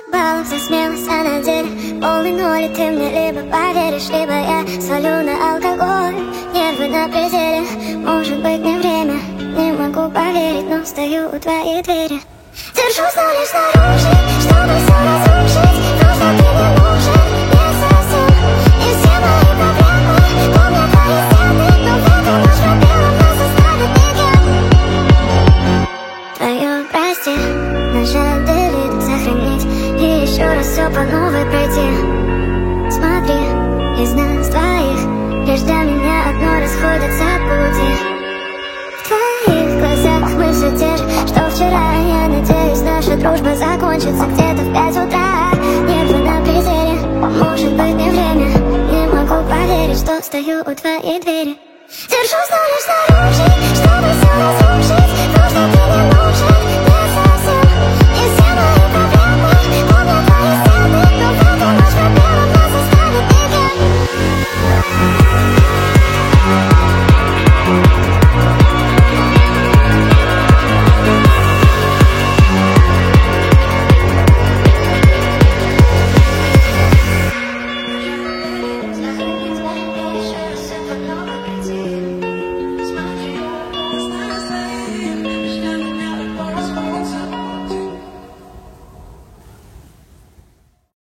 баллов за смелость, а на деле полный ноль. И ты мне либо поверишь, либо я свалю на алкоголь. Нервы на пределе, может быть не время. Не могу поверить, но стою у твоей двери. Держусь, но лишь снаружи, чтобы все разрушить. Просто ты не нужен, не совсем. И все мои проблемы помнят твои стены. Но в эту ночь пробелом нас оставит никем. Твое прости, нажать delete, сохранить и еще раз все по новой пройти. Смотри, из нас двоих лишь для меня одно расходятся пути. В твоих глазах мы все те же, что вчера. Я надеюсь, наша дружба закончится где-то в 5 утра. Нервы на пределе, может быть не время. Не могу поверить, что стою у твоей двери. Держусь, но лишь снаружи, чтобы все разрушить.